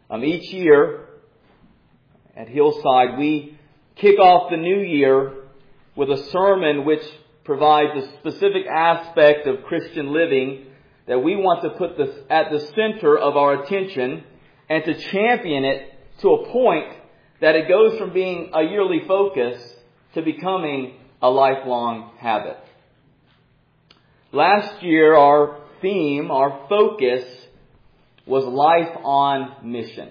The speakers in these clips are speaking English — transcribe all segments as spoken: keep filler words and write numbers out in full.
Um, each year at Hillside, we kick off the new year with a sermon which provides a specific aspect of Christian living that we want to put this at the center of our attention and to champion it to a point that it goes from being a yearly focus to becoming a lifelong habit. Last year, our theme, our focus, was life on mission.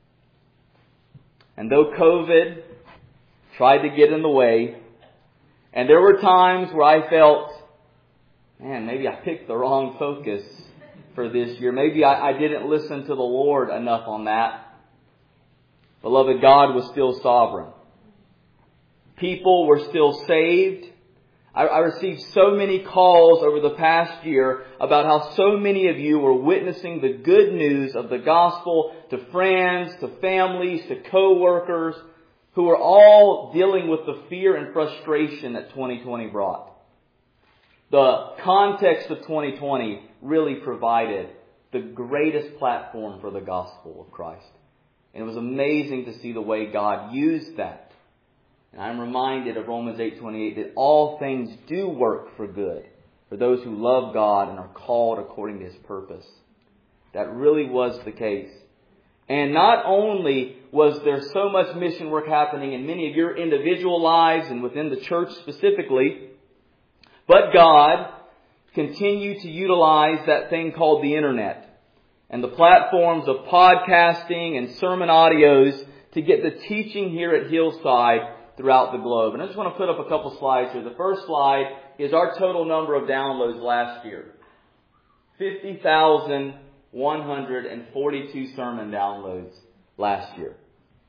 And though COVID tried to get in the way, and there were times where I felt, man, maybe I picked the wrong focus for this year. Maybe I, I didn't listen to the Lord enough on that. Beloved, God was still sovereign. People were still saved. I, I received so many calls over the past year about how so many of you were witnessing the good news of the gospel to friends, to families, to co-workers who were all dealing with the fear and frustration that twenty twenty brought. The context of twenty twenty really provided the greatest platform for the gospel of Christ. And it was amazing to see the way God used that. And I'm reminded of Romans eight twenty-eight that all things do work for good for those who love God and are called according to His purpose. That really was the case. And not only was there so much mission work happening in many of your individual lives and within the church specifically, but God continued to utilize that thing called the internet and the platforms of podcasting and sermon audios to get the teaching here at Hillside throughout the globe. And I just want to put up a couple slides here. The first slide is our total number of downloads last year. fifty thousand one hundred forty-two sermon downloads last year.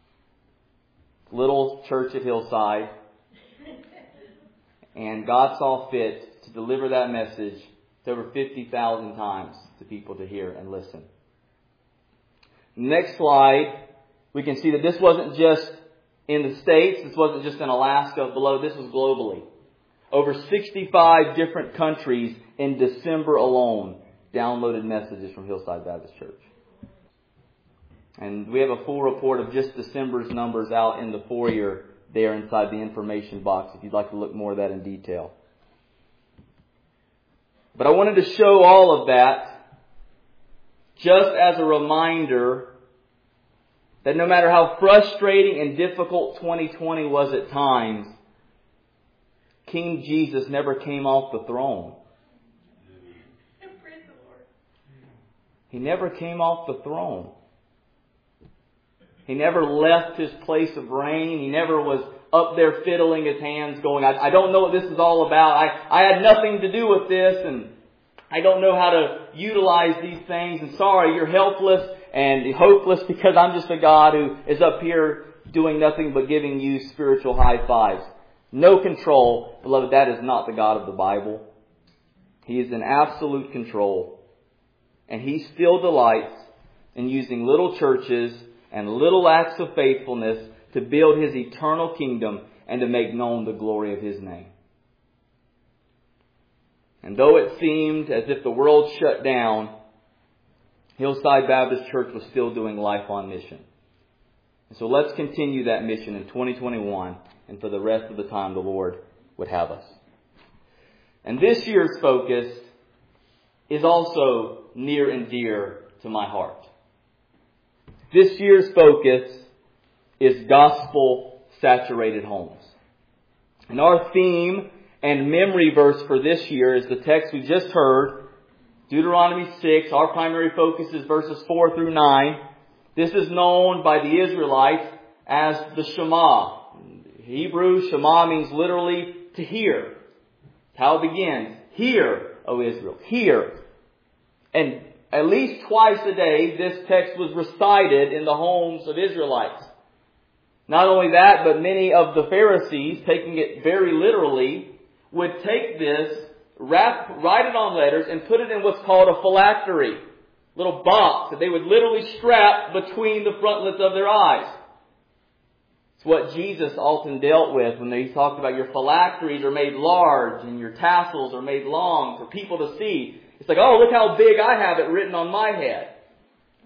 Little church at Hillside. And God saw fit to deliver that message to over fifty thousand times to people to hear and listen. Next slide, we can see that this wasn't just in the States. This wasn't just in Alaska below. This was globally. Over sixty-five different countries in December alone downloaded messages from Hillside Baptist Church. And we have a full report of just December's numbers out in the foyer there inside the information box if you'd like to look more of that in detail. But I wanted to show all of that just as a reminder that no matter how frustrating and difficult twenty twenty was at times, King Jesus never came off the throne. He never came off the throne. He never left His place of reign. He never was up there fiddling His hands going, I, I don't know what this is all about. I, I had nothing to do with this and I don't know how to utilize these things. And sorry, you're helpless and hopeless because I'm just a God who is up here doing nothing but giving you spiritual high fives. No control. Beloved, that is not the God of the Bible. He is in absolute control. And He still delights in using little churches and little acts of faithfulness to build His eternal kingdom and to make known the glory of His name. And though it seemed as if the world shut down, Hillside Baptist Church was still doing life on mission. And so let's continue that mission in twenty twenty-one and for the rest of the time the Lord would have us. And this year's focus is also near and dear to my heart. This year's focus is gospel-saturated homes. And our theme and memory verse for this year is the text we just heard, Deuteronomy six. Our primary focus is verses four through nine. This is known by the Israelites as the Shema. Hebrew, Shema means literally to hear. It's how it begins. Hear, O Israel. Hear. And at least twice a day, this text was recited in the homes of Israelites. Not only that, but many of the Pharisees, taking it very literally, would take this, wrap, write it on letters, and put it in what's called a phylactery, little box that they would literally strap between the frontlets of their eyes. It's what Jesus often dealt with when He talked about your phylacteries are made large and your tassels are made long for people to see. It's like, oh, look how big I have it written on my head.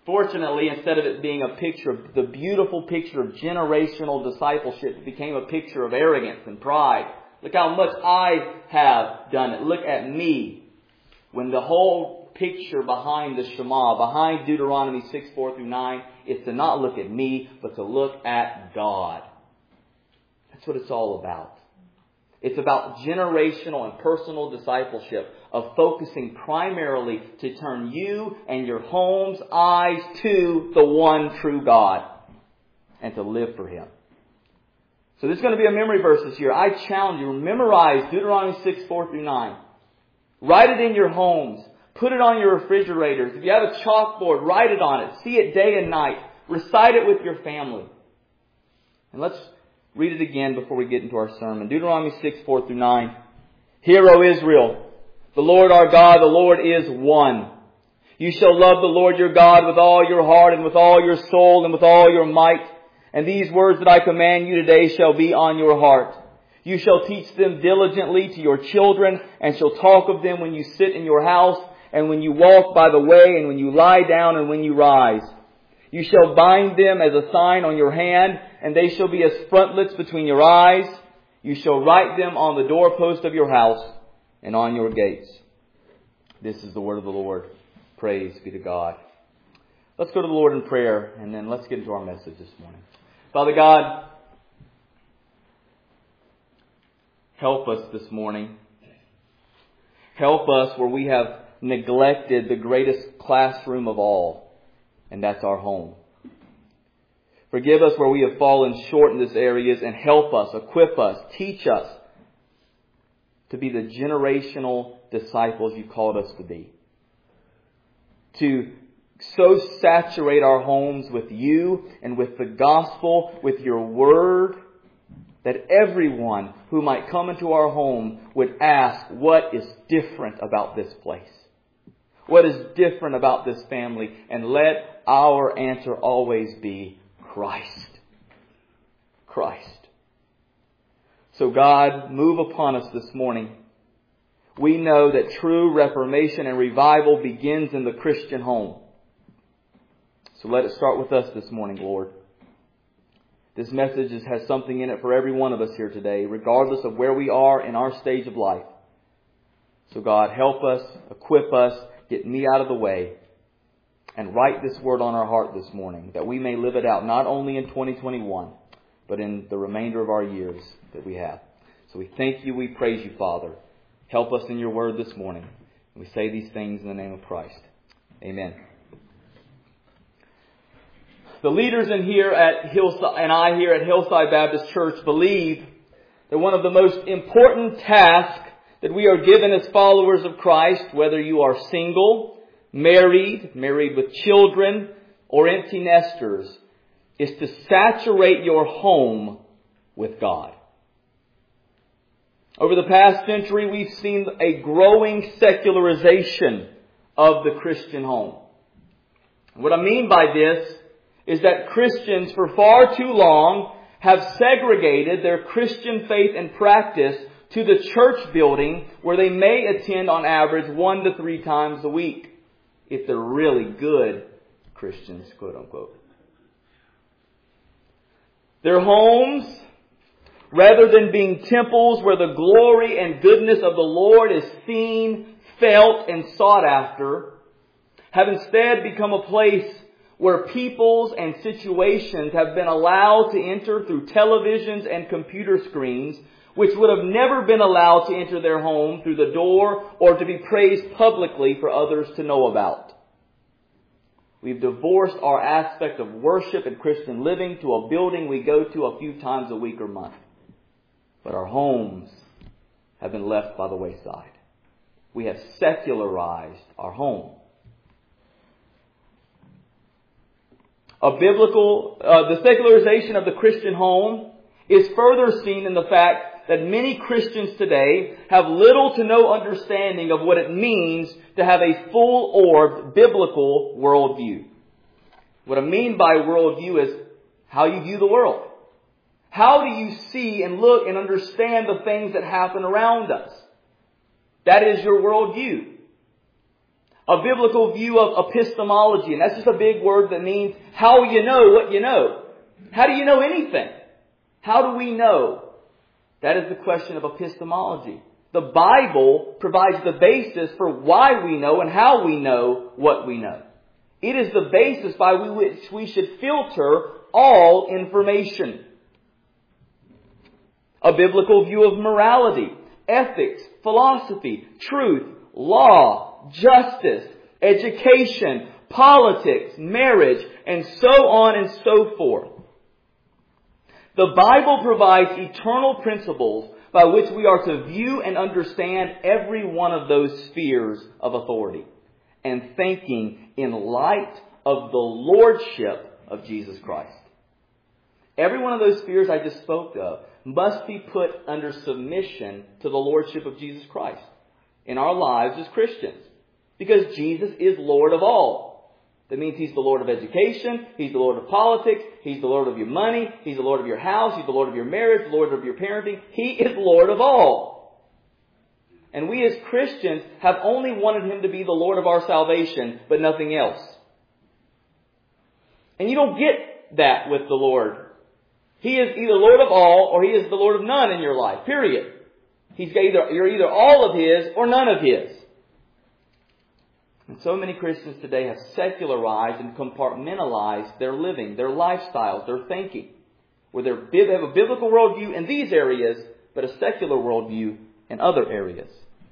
Fortunately, instead of it being a picture of the beautiful picture of generational discipleship, it became a picture of arrogance and pride. Look how much I have done it. Look at me. When the whole picture behind the Shema, behind Deuteronomy six, four through nine, is to not look at me, but to look at God. That's what it's all about. It's about generational and personal discipleship of focusing primarily to turn you and your home's eyes to the one true God and to live for Him. So there's going to be a memory verse this year. I challenge you, memorize Deuteronomy six, four through nine. Write it in your homes. Put it on your refrigerators. If you have a chalkboard, write it on it. See it day and night. Recite it with your family. And let's read it again before we get into our sermon. Deuteronomy six, four through nine. Hear, O Israel, the Lord our God, the Lord is one. You shall love the Lord your God with all your heart and with all your soul and with all your might. And these words that I command you today shall be on your heart. You shall teach them diligently to your children and shall talk of them when you sit in your house and when you walk by the way and when you lie down and when you rise. You shall bind them as a sign on your hand, and they shall be as frontlets between your eyes. You shall write them on the doorpost of your house and on your gates. This is the word of the Lord. Praise be to God. Let's go to the Lord in prayer, and then let's get into our message this morning. Father God, help us this morning. Help us where we have neglected the greatest classroom of all. And that's our home. Forgive us where we have fallen short in these areas and help us, equip us, teach us to be the generational disciples you called us to be. To so saturate our homes with you and with the gospel, with your word, that everyone who might come into our home would ask, what is different about this place? What is different about this family? And let our answer always be Christ. Christ. So God, move upon us this morning. We know that true reformation and revival begins in the Christian home. So let it start with us this morning, Lord. This message has something in it for every one of us here today, regardless of where we are in our stage of life. So God, help us, equip us, get me out of the way, and write this word on our heart this morning, that we may live it out not only in twenty twenty-one, but in the remainder of our years that we have. So we thank you, we praise you, Father. Help us in your word this morning. We say these things in the name of Christ. Amen. The leaders in here at Hillside, and I here at Hillside Baptist Church believe that one of the most important tasks that we are given as followers of Christ, whether you are single, married, married with children, or empty nesters, is to saturate your home with God. Over the past century, we've seen a growing secularization of the Christian home. What I mean by this is that Christians for far too long have segregated their Christian faith and practice to the church building where they may attend on average one to three times a week, if they're really good Christians, quote unquote. Their homes, rather than being temples where the glory and goodness of the Lord is seen, felt, and sought after, have instead become a place where peoples and situations have been allowed to enter through televisions and computer screens, which would have never been allowed to enter their home through the door or to be praised publicly for others to know about. We've divorced our aspect of worship and Christian living to a building we go to a few times a week or month. But our homes have been left by the wayside. We have secularized our home. A biblical, uh, the secularization of the Christian home is further seen in the fact that many Christians today have little to no understanding of what it means to have a full-orbed biblical worldview. What I mean by worldview is how you view the world. How do you see and look and understand the things that happen around us? That is your worldview. A biblical view of epistemology, and that's just a big word that means how you know what you know. How do you know anything? How do we know? That is the question of epistemology. The Bible provides the basis for why we know and how we know what we know. It is the basis by which we should filter all information. A biblical view of morality, ethics, philosophy, truth, law, justice, education, politics, marriage, and so on and so forth. The Bible provides eternal principles by which we are to view and understand every one of those spheres of authority, and thinking in light of the lordship of Jesus Christ. Every one of those spheres I just spoke of must be put under submission to the lordship of Jesus Christ in our lives as Christians, because Jesus is Lord of all. That means He's the Lord of education, He's the Lord of politics, He's the Lord of your money, He's the Lord of your house, He's the Lord of your marriage, the Lord of your parenting. He is Lord of all. And we as Christians have only wanted Him to be the Lord of our salvation, but nothing else. And you don't get that with the Lord. He is either Lord of all or He is the Lord of none in your life, period. He's either, you're either all of His or none of His. And so many Christians today have secularized and compartmentalized their living, their lifestyles, their thinking, where they have a biblical worldview in these areas, but a secular worldview in other areas.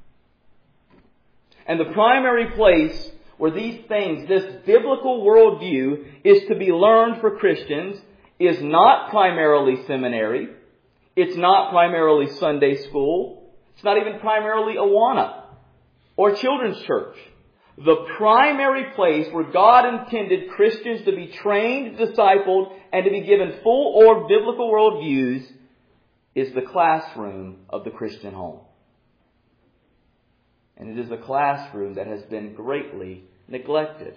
And the primary place where these things, this biblical worldview, is to be learned for Christians is not primarily seminary. It's not primarily Sunday school. It's not even primarily Awana or children's church. The primary place where God intended Christians to be trained, discipled, and to be given full or biblical worldviews is the classroom of the Christian home. And it is a classroom that has been greatly neglected.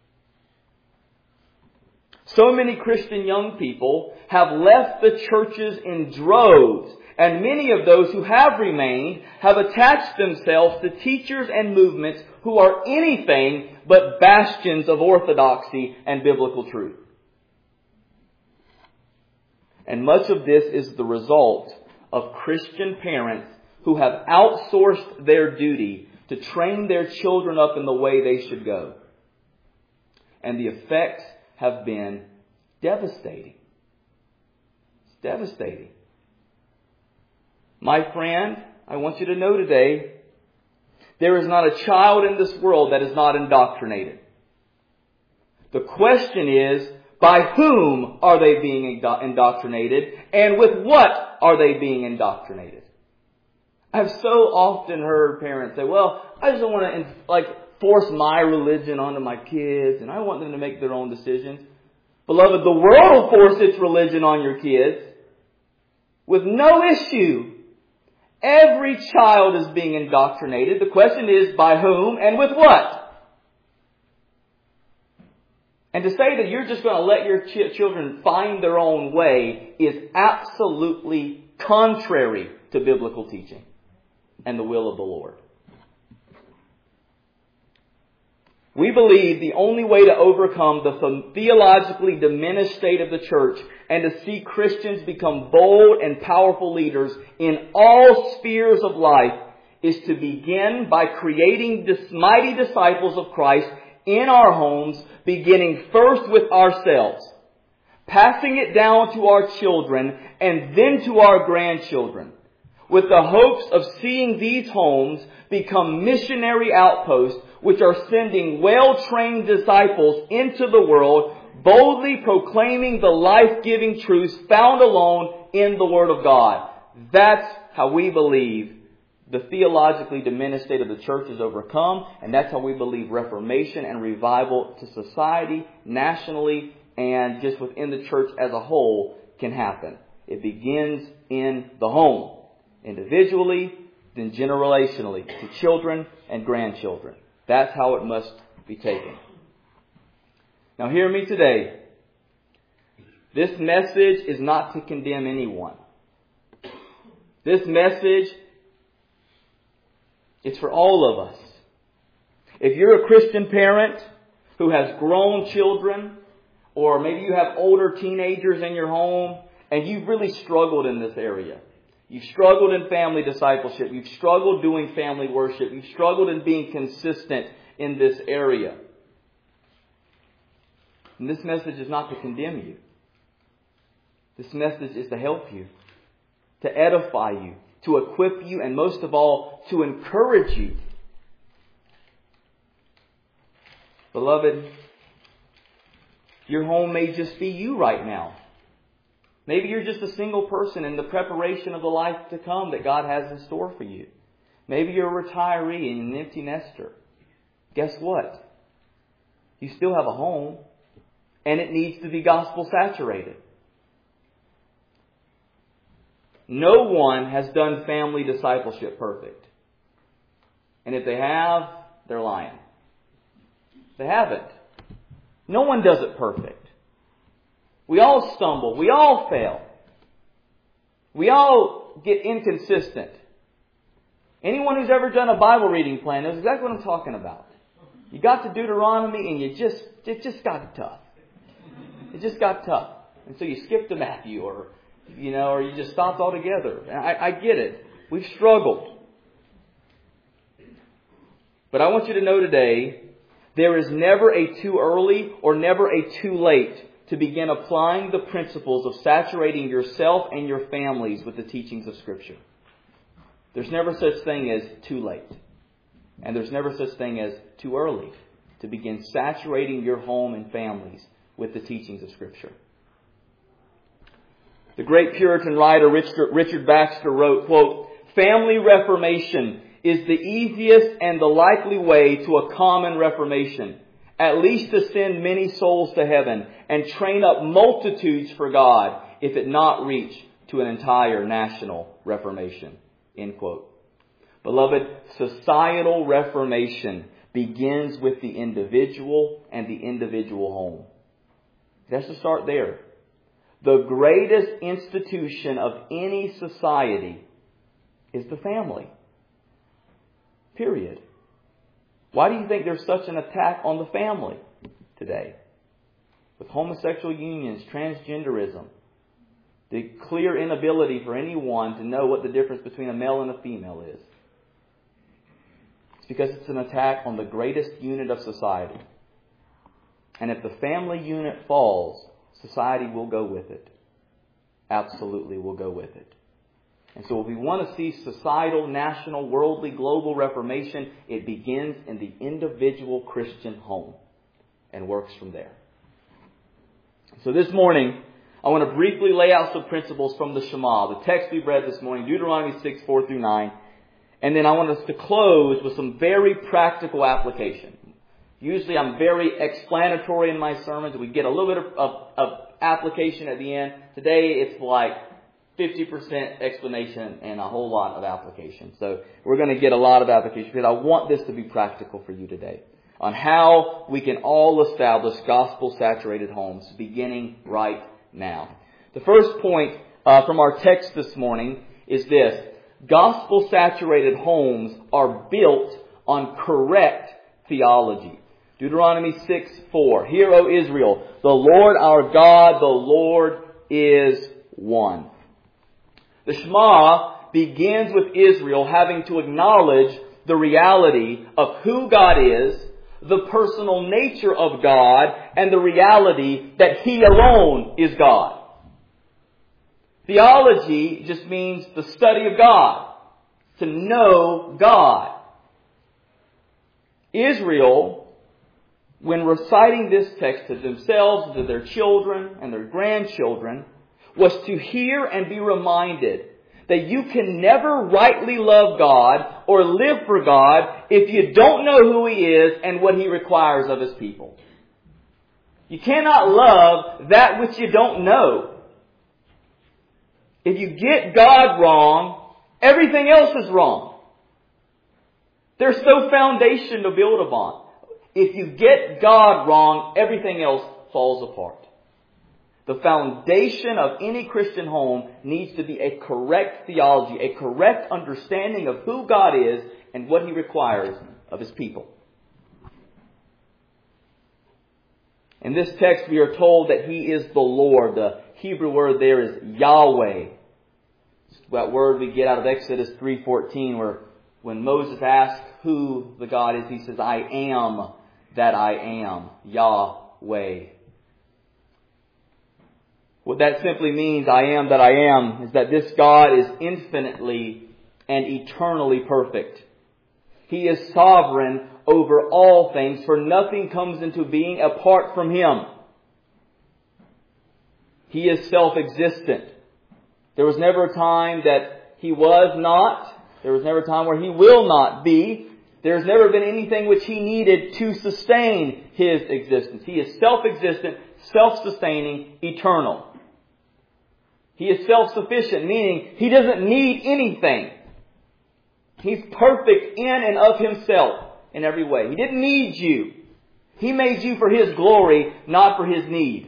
So many Christian young people have left the churches in droves, and many of those who have remained have attached themselves to teachers and movements who are anything but bastions of orthodoxy and biblical truth. And much of this is the result of Christian parents who have outsourced their duty to train their children up in the way they should go. And the effects have been devastating. It's devastating. My friend, I want you to know today, there is not a child in this world that is not indoctrinated. The question is, by whom are they being indoctrinated, and with what are they being indoctrinated? I've so often heard parents say, well, I just don't want to like force my religion onto my kids, and I want them to make their own decisions. Beloved, the world will force its religion on your kids with no issue. Every child is being indoctrinated. The question is, by whom and with what? And to say that you're just going to let your ch- children find their own way is absolutely contrary to biblical teaching and the will of the Lord. We believe the only way to overcome the theologically diminished state of the church and to see Christians become bold and powerful leaders in all spheres of life is to begin by creating this mighty disciples of Christ in our homes, beginning first with ourselves, passing it down to our children and then to our grandchildren, with the hopes of seeing these homes become missionary outposts which are sending well-trained disciples into the world, boldly proclaiming the life-giving truths found alone in the Word of God. That's how we believe the theologically diminished state of the church is overcome, and that's how we believe reformation and revival to society, nationally, and just within the church as a whole can happen. It begins in the home, individually, then generationally, to children and grandchildren. That's how it must be taken. Now hear me today. This message is not to condemn anyone. This message is for all of us. If you're a Christian parent who has grown children, or maybe you have older teenagers in your home, and you've really struggled in this area. You've struggled in family discipleship. You've struggled doing family worship. You've struggled in being consistent in this area. And this message is not to condemn you. This message is to help you, to edify you, to equip you, and most of all, to encourage you. Beloved, your home may just be you right now. Maybe you're just a single person in the preparation of the life to come that God has in store for you. Maybe you're a retiree and an empty nester. Guess what? You still have a home, and it needs to be gospel saturated. No one has done family discipleship perfect. And if they have, they're lying. They haven't. No one does it perfect. We all stumble. We all fail. We all get inconsistent. Anyone who's ever done a Bible reading plan knows exactly what I'm talking about. You got to Deuteronomy and you just, it just got tough. It just got tough. And so you skipped to Matthew, or, you know, or you just stopped altogether. And I, I get it. We've struggled. But I want you to know today, there is never a too early or never a too late to begin applying the principles of saturating yourself and your families with the teachings of Scripture. There's never such thing as too late. And there's never such thing as too early to begin saturating your home and families with the teachings of Scripture. The great Puritan writer Richard, Richard Baxter wrote, quote, "Family reformation is the easiest and the likely way to a common reformation, at least to send many souls to heaven and train up multitudes for God, if it not reach to an entire national reformation." End quote. Beloved, societal reformation begins with the individual and the individual home. It has to start there. The greatest institution of any society is the family. Period. Why do you think there's such an attack on the family today? With homosexual unions, transgenderism, the clear inability for anyone to know what the difference between a male and a female is. It's because it's an attack on the greatest unit of society. And if the family unit falls, society will go with it. Absolutely will go with it. And so if we want to see societal, national, worldly, global reformation, it begins in the individual Christian home and works from there. So this morning, I want to briefly lay out some principles from the Shema, the text we read this morning, Deuteronomy six, four through nine. And then I want us to close with some very practical application. Usually I'm very explanatory in my sermons. We get a little bit of, of, of application at the end. Today it's like fifty percent explanation and a whole lot of application. So we're going to get a lot of application because I want this to be practical for you today on how we can all establish gospel-saturated homes beginning right now. The first point uh, from our text this morning is this. Gospel-saturated homes are built on correct theology. Deuteronomy six, four. Hear, O Israel, the Lord our God, the Lord is one. The Shema begins with Israel having to acknowledge the reality of who God is, the personal nature of God, and the reality that He alone is God. Theology just means the study of God, to know God. Israel, when reciting this text to themselves, to their children and their grandchildren, was to hear and be reminded that you can never rightly love God or live for God if you don't know who He is and what He requires of His people. You cannot love that which you don't know. If you get God wrong, everything else is wrong. There's no foundation to build upon. If you get God wrong, everything else falls apart. The foundation of any Christian home needs to be a correct theology, a correct understanding of who God is and what He requires of His people. In this text we are told that He is the Lord. The Hebrew word there is Yahweh. It's that word we get out of Exodus three fourteen, where when Moses asks who the God is, he says, I am that I am, Yahweh. What that simply means, I am that I am, is that this God is infinitely and eternally perfect. He is sovereign over all things, for nothing comes into being apart from Him. He is self-existent. There was never a time that He was not. There was never a time where He will not be. There has never been anything which He needed to sustain His existence. He is self-existent, self-sustaining, eternal. He is self-sufficient, meaning He doesn't need anything. He's perfect in and of Himself in every way. He didn't need you. He made you for His glory, not for His need.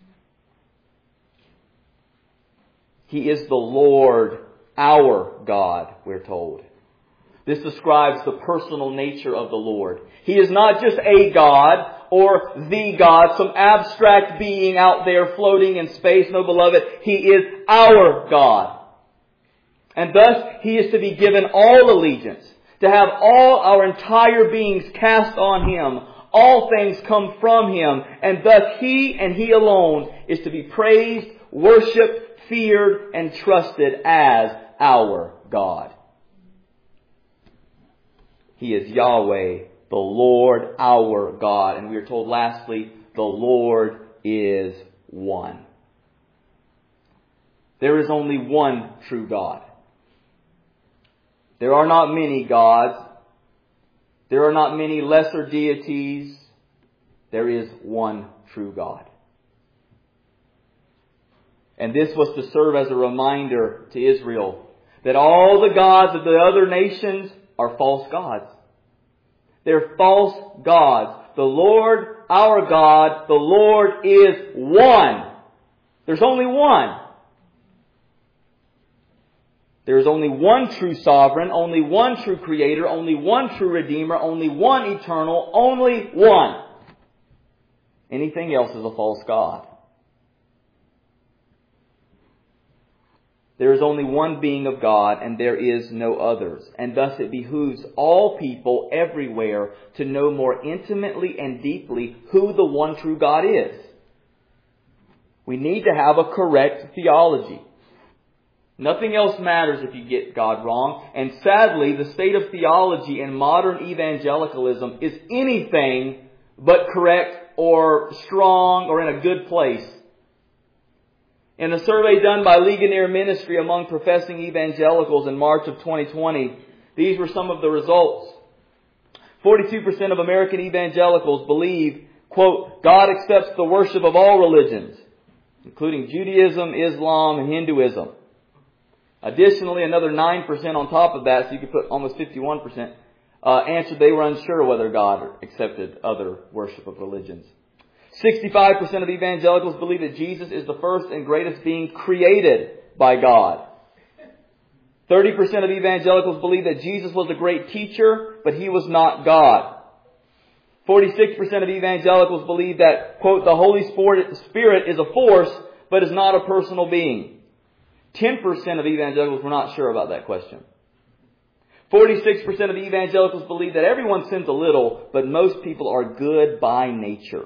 He is the Lord, our God, we're told. This describes the personal nature of the Lord. He is not just a God or the God, some abstract being out there floating in space. No, beloved, He is our God. And thus, He is to be given all allegiance, to have all our entire beings cast on Him. All things come from Him, and thus He and He alone is to be praised, worshipped, feared, and trusted as our God. He is Yahweh, the Lord, our God. And we are told lastly, the Lord is one. There is only one true God. There are not many gods. There are not many lesser deities. There is one true God. And this was to serve as a reminder to Israel that all the gods of the other nations are false gods. They're false gods. The Lord, our God, the Lord is one. There's only one. There is only one true sovereign, only one true creator, only one true redeemer, only one eternal, only one. Anything else is a false god. There is only one being of God, and there is no others. And thus it behooves all people everywhere to know more intimately and deeply who the one true God is. We need to have a correct theology. Nothing else matters if you get God wrong. And sadly, the state of theology in modern evangelicalism is anything but correct or strong or in a good place. In a survey done by Ligonier Ministry among professing evangelicals in March of twenty twenty, these were some of the results. forty-two percent of American evangelicals believe, quote, God accepts the worship of all religions, including Judaism, Islam, and Hinduism. Additionally, another nine percent on top of that, so you could put almost fifty-one percent, uh, answered they were unsure whether God accepted other worship of religions. sixty-five percent of evangelicals believe that Jesus is the first and greatest being created by God. thirty percent of evangelicals believe that Jesus was a great teacher, but He was not God. forty-six percent of evangelicals believe that, quote, the Holy Spirit is a force, but is not a personal being. ten percent of evangelicals were not sure about that question. forty-six percent of evangelicals believe that everyone sins a little, but most people are good by nature.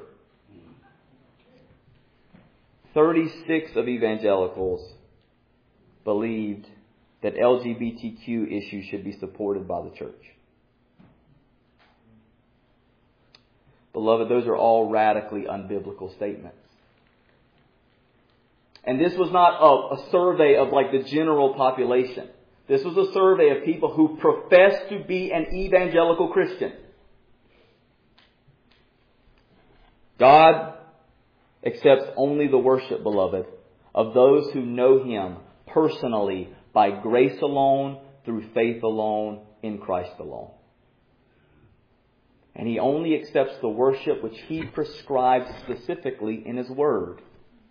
thirty-six of evangelicals believed that L G B T Q issues should be supported by the church. Beloved, those are all radically unbiblical statements. And this was not a, a survey of like the general population. This was a survey of people who profess to be an evangelical Christian. God accepts only the worship, beloved, of those who know Him personally by grace alone, through faith alone, in Christ alone. And He only accepts the worship which He prescribes specifically in His Word.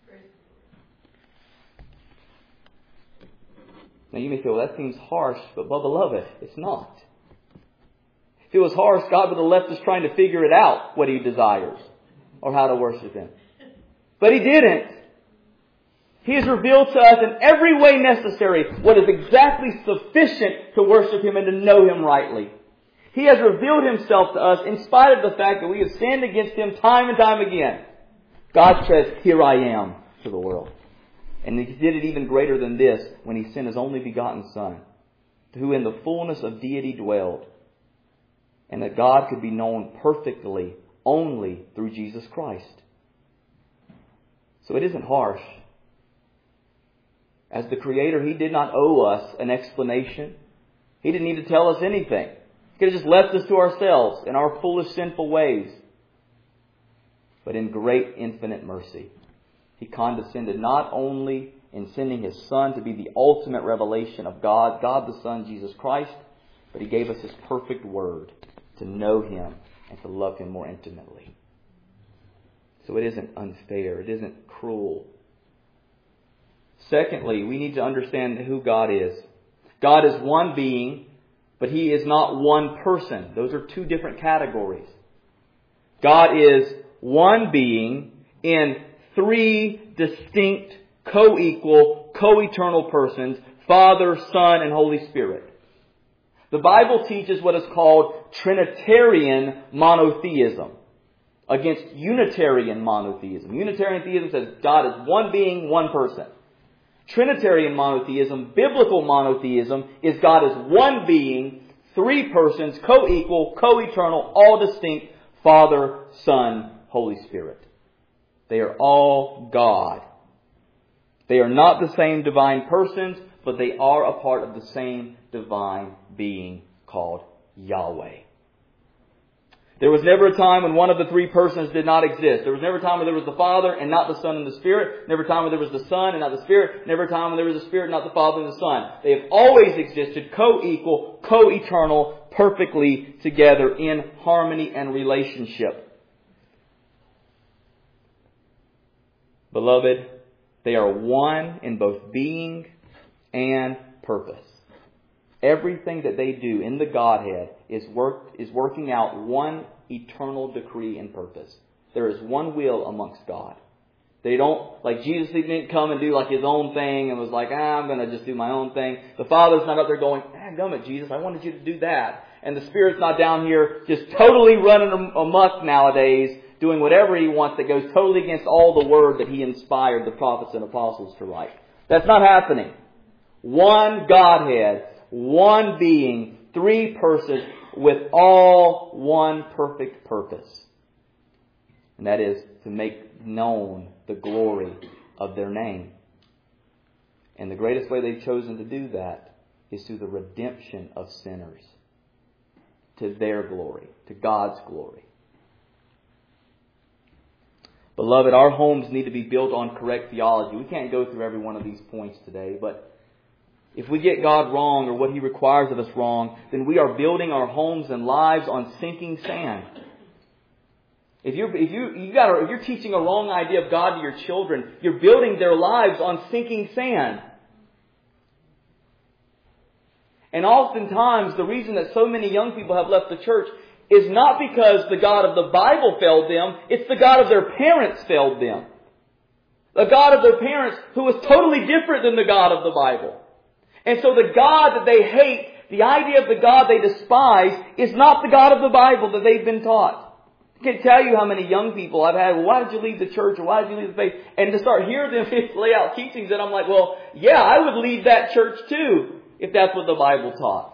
Now you may feel, well, that seems harsh, but beloved, it's not. If it was harsh, God would have left us trying to figure it out, what He desires. or how to worship Him. But He didn't. He has revealed to us in every way necessary what is exactly sufficient to worship Him and to know Him rightly. He has revealed Himself to us in spite of the fact that we have sinned against Him time and time again. God says, "Here I am," to the world. And He did it even greater than this when He sent His only begotten Son, who in the fullness of deity dwelled, and that God could be known perfectly only through Jesus Christ. So it isn't harsh. As the Creator, He did not owe us an explanation. He didn't need to tell us anything. He could have just left us to ourselves in our foolish, sinful ways. But in great, infinite mercy, He condescended not only in sending His Son to be the ultimate revelation of God, God the Son, Jesus Christ, but He gave us His perfect Word to know Him and to love Him more intimately. So it isn't unfair. It isn't cruel. Secondly, we need to understand who God is. God is one being, but He is not one person. Those are two different categories. God is one being in three distinct, co-equal, co-eternal persons, Father, Son, and Holy Spirit. The Bible teaches what is called Trinitarian monotheism against Unitarian monotheism. Unitarian theism says God is one being, one person. Trinitarian monotheism, biblical monotheism, is God is one being, three persons, co-equal, co-eternal, all distinct, Father, Son, Holy Spirit. They are all God. They are not the same divine persons, but they are a part of the same divine being called Yahweh. There was never a time when one of the three persons did not exist. There was never a time when there was the Father and not the Son and the Spirit. Never a time when there was the Son and not the Spirit. Never a time when there was the Spirit and not the Father and the Son. They have always existed co-equal, co-eternal, perfectly together in harmony and relationship. Beloved, they are one in both being and purpose. Everything that they do in the Godhead is work is working out one eternal decree and purpose. There is one will amongst God. They don't, like Jesus didn't come and do like His own thing and was like, ah, I'm going to just do my own thing. The Father's not up there going, ah, gummit, Jesus, I wanted you to do that. And the Spirit's not down here just totally running amok nowadays, doing whatever He wants that goes totally against all the Word that He inspired the prophets and apostles to write. That's not happening. One Godhead, one being, three persons, with all one perfect purpose. And that is to make known the glory of their name. And the greatest way they've chosen to do that is through the redemption of sinners. To their glory, to God's glory. Beloved, our homes need to be built on correct theology. We can't go through every one of these points today, but if we get God wrong or what He requires of us wrong, then we are building our homes and lives on sinking sand. If you're, if you, you got, if you're teaching a wrong idea of God to your children, you're building their lives on sinking sand. And oftentimes, the reason that so many young people have left the church is not because the God of the Bible failed them, it's the God of their parents failed them. The God of their parents who was totally different than the God of the Bible. And so the God that they hate, the idea of the God they despise, is not the God of the Bible that they've been taught. I can't tell you how many young people I've had, well, why did you leave the church or why did you leave the faith? And to start hearing them lay out teachings, and I'm like, well, yeah, I would leave that church too, if that's what the Bible taught.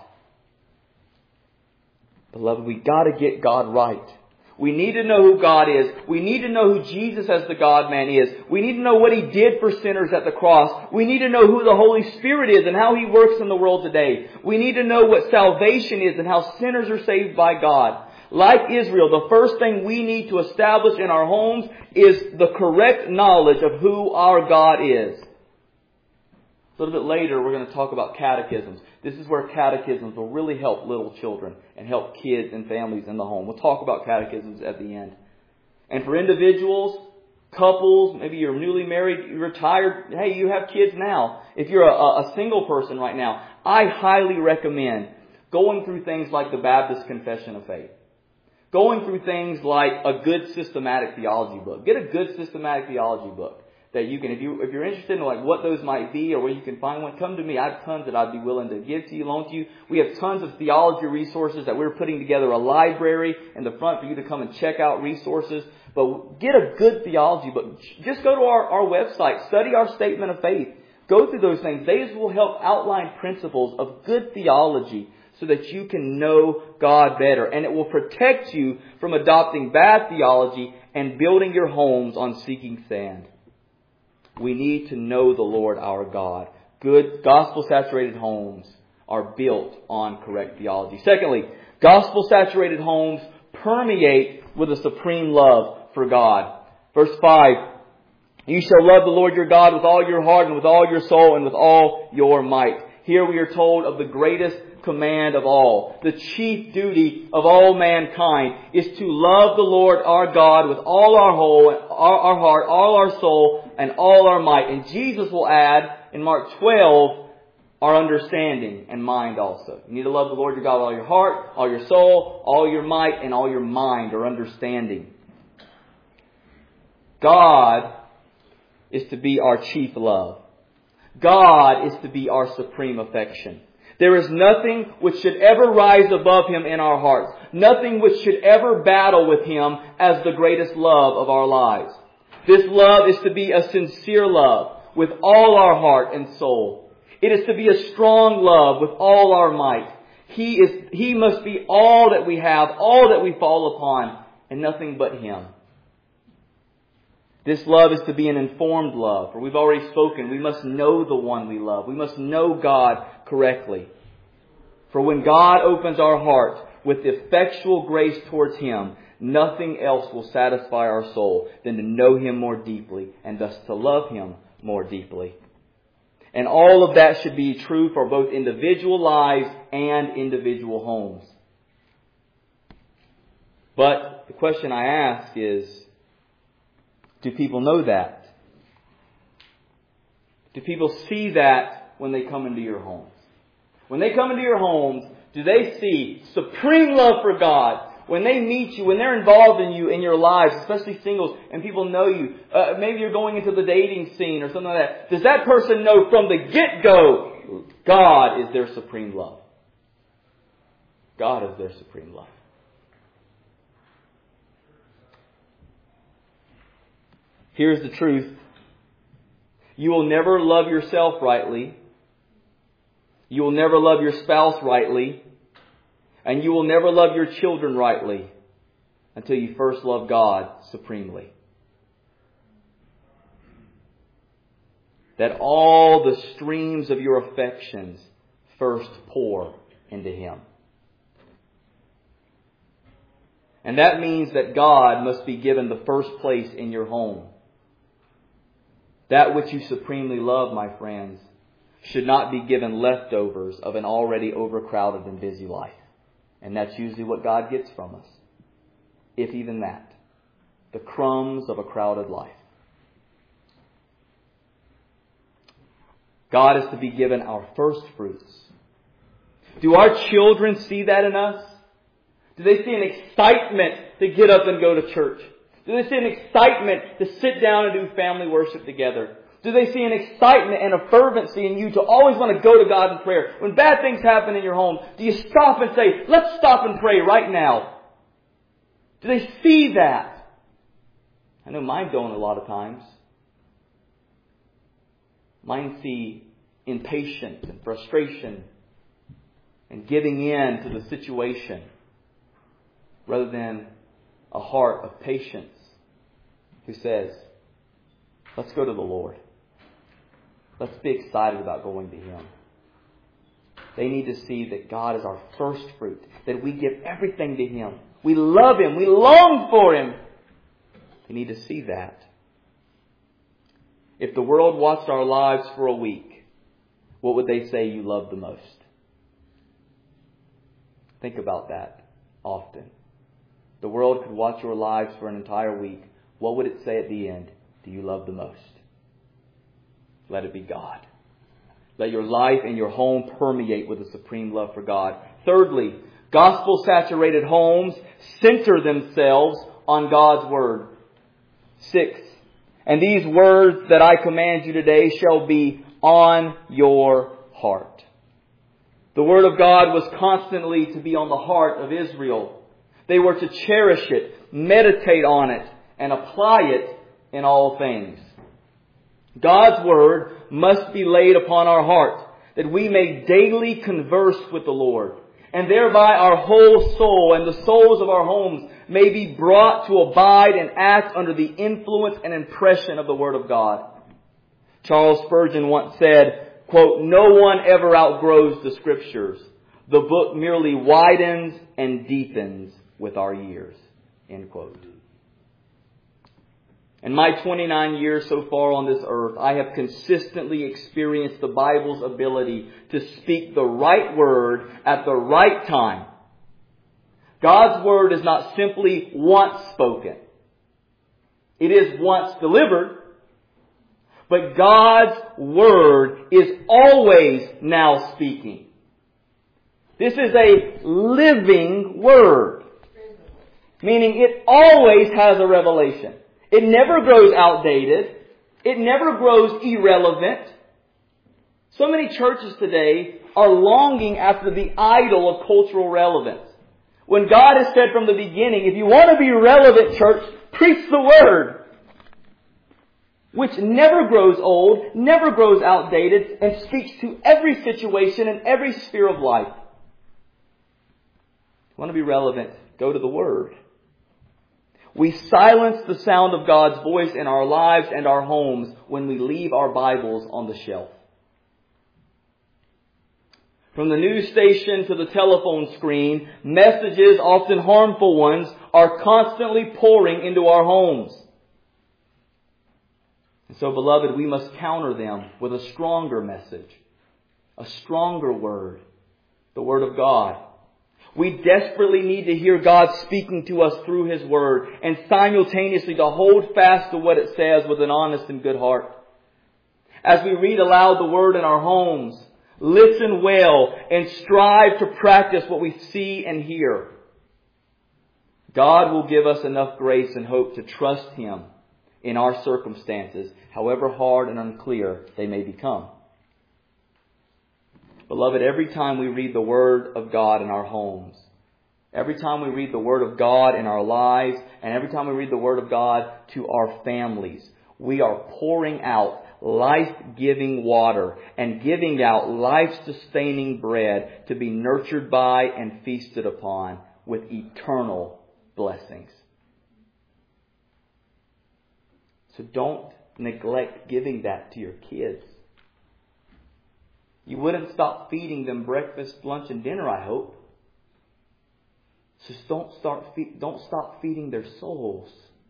Beloved, we got to get God right. We need to know who God is. We need to know who Jesus as the God-man is. We need to know what He did for sinners at the cross. We need to know who the Holy Spirit is and how He works in the world today. We need to know what salvation is and how sinners are saved by God. Like Israel, the first thing we need to establish in our homes is the correct knowledge of who our God is. A little bit later, we're going to talk about catechisms. This is where catechisms will really help little children and help kids and families in the home. We'll talk about catechisms at the end. And for individuals, couples, maybe you're newly married, you're retired, hey, you have kids now. If you're a, a single person right now, I highly recommend going through things like the Baptist Confession of Faith. going through things like a good systematic theology book. Get a good systematic theology book that you can, if you if you're interested in like what those might be or where you can find one, come to me. I have tons that I'd be willing to give to you, loan to you. We have tons of theology resources that we're putting together, a library in the front for you to come and check out resources. But get a good theology book. Just go to our, our website, study our statement of faith. Go through those things. These will help outline principles of good theology so that you can know God better. And it will protect you from adopting bad theology and building your homes on sinking sand. We need to know the Lord our God. Good gospel-saturated homes are built on correct theology. Secondly, gospel-saturated homes permeate with a supreme love for God. Verse five, you shall love the Lord your God with all your heart and with all your soul and with all your might. Here we are told of the greatest command of all. The chief duty of all mankind is to love the Lord our God with all our whole, our, our heart, all our soul, and all our might. And Jesus will add in Mark twelve, our understanding and mind also. You need to love the Lord your God with all your heart, all your soul, all your might, and all your mind or understanding. God is to be our chief love. God is to be our supreme affection. There is nothing which should ever rise above Him in our hearts. Nothing which should ever battle with Him as the greatest love of our lives. This love is to be a sincere love with all our heart and soul. It is to be a strong love with all our might. He is, He must be all that we have, all that we fall upon, and nothing but Him. This love is to be an informed love. For we've already spoken, we must know the one we love. We must know God correctly. For when God opens our heart with effectual grace towards Him, nothing else will satisfy our soul than to know Him more deeply and thus to love Him more deeply. And all of that should be true for both individual lives and individual homes. But the question I ask is, do people know that? Do people see that when they come into your homes? When they come into your homes, do they see supreme love for God? When they meet you, when they're involved in you, in your lives, especially singles, and people know you, uh, maybe you're going into the dating scene or something like that. Does that person know from the get-go, God is their supreme love? God is their supreme love. Here's the truth. You will never love yourself rightly. You will never love your spouse rightly. And you will never love your children rightly until you first love God supremely. That all the streams of your affections first pour into Him. And that means that God must be given the first place in your home. That which you supremely love, my friends, should not be given leftovers of an already overcrowded and busy life. And that's usually what God gets from us. If even that. The crumbs of a crowded life. God is to be given our first fruits. Do our children see that in us? Do they see an excitement to get up and go to church? Do they see an excitement to sit down and do family worship together? Do they see an excitement and a fervency in you to always want to go to God in prayer? When bad things happen in your home, do you stop and say, let's stop and pray right now? Do they see that? I know mine don't a lot of times. Mine see impatience and frustration and giving in to the situation rather than a heart of patience who says, let's go to the Lord. Let's be excited about going to Him. They need to see that God is our first fruit, that we give everything to Him. We love Him. We long for Him. They need to see that. If the world watched our lives for a week, what would they say you love the most? Think about that often. The world could watch your lives for an entire week. What would it say at the end? Do you love the most? Let it be God. Let your life and your home permeate with a supreme love for God. Thirdly, Gospel-saturated homes center themselves on God's Word. Six, and these words that I command you today shall be on your heart. The Word of God was constantly to be on the heart of Israel. They were to cherish it, meditate on it, and apply it in all things. God's Word must be laid upon our heart, that we may daily converse with the Lord, and thereby our whole soul and the souls of our homes may be brought to abide and act under the influence and impression of the Word of God. Charles Spurgeon once said, quote, "No one ever outgrows the Scriptures. The book merely widens and deepens with our years." End quote. In my twenty-nine years so far on this earth, I have consistently experienced the Bible's ability to speak the right word at the right time. God's Word is not simply once spoken. It is once delivered. But God's Word is always now speaking. This is a living Word. Meaning it always has a revelation. It never grows outdated. It never grows irrelevant. So many churches today are longing after the idol of cultural relevance. When God has said from the beginning, if you want to be relevant, church, preach the Word. Which never grows old, never grows outdated, and speaks to every situation and every sphere of life. You want to be relevant? Go to the Word. We silence the sound of God's voice in our lives and our homes when we leave our Bibles on the shelf. From the news station to the telephone screen, messages, often harmful ones, are constantly pouring into our homes. And so, beloved, we must counter them with a stronger message, a stronger word, the Word of God. We desperately need to hear God speaking to us through His Word, and simultaneously to hold fast to what it says with an honest and good heart. As we read aloud the Word in our homes, listen well and strive to practice what we see and hear. God will give us enough grace and hope to trust Him in our circumstances, however hard and unclear they may become. Beloved, every time we read the Word of God in our homes, every time we read the Word of God in our lives, and every time we read the Word of God to our families, we are pouring out life-giving water and giving out life-sustaining bread to be nurtured by and feasted upon with eternal blessings. So don't neglect giving that to your kids. You wouldn't stop feeding them breakfast, lunch, and dinner, I hope. So don't start fe- don't stop feeding their souls.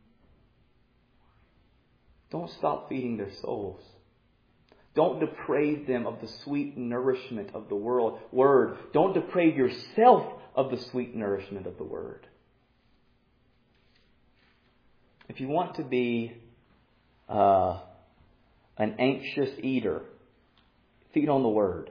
Don't stop feeding their souls. Don't deprave them of the sweet nourishment of the world, Word. Don't deprave yourself of the sweet nourishment of the Word. If you want to be uh, an anxious eater, feed on the Word.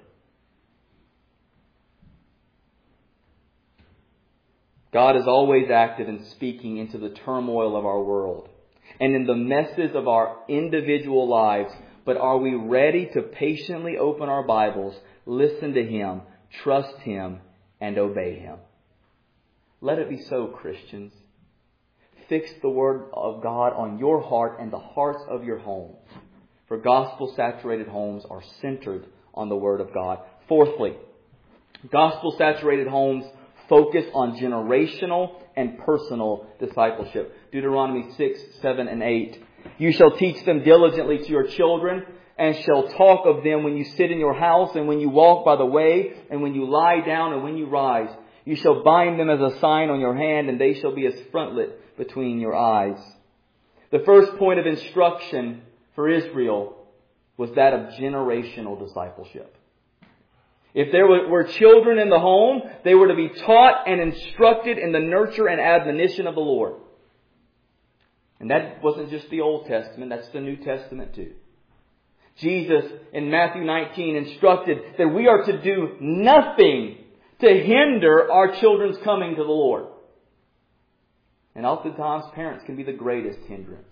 God is always active in speaking into the turmoil of our world and in the messes of our individual lives. But are we ready to patiently open our Bibles, listen to Him, trust Him, and obey Him? Let it be so, Christians. Fix the Word of God on your heart and the hearts of your home. For gospel-saturated homes are centered on the Word of God. Fourthly, gospel-saturated homes focus on generational and personal discipleship. Deuteronomy six, seven, and eight. You shall teach them diligently to your children, and shall talk of them when you sit in your house, and when you walk by the way, and when you lie down, and when you rise. You shall bind them as a sign on your hand, and they shall be as frontlet between your eyes. The first point of instruction for Israel was that of generational discipleship. If there were children in the home, they were to be taught and instructed in the nurture and admonition of the Lord. And that wasn't just the Old Testament, that's the New Testament too. Jesus in Matthew nineteen instructed that we are to do nothing to hinder our children's coming to the Lord. And oftentimes parents can be the greatest hindrance,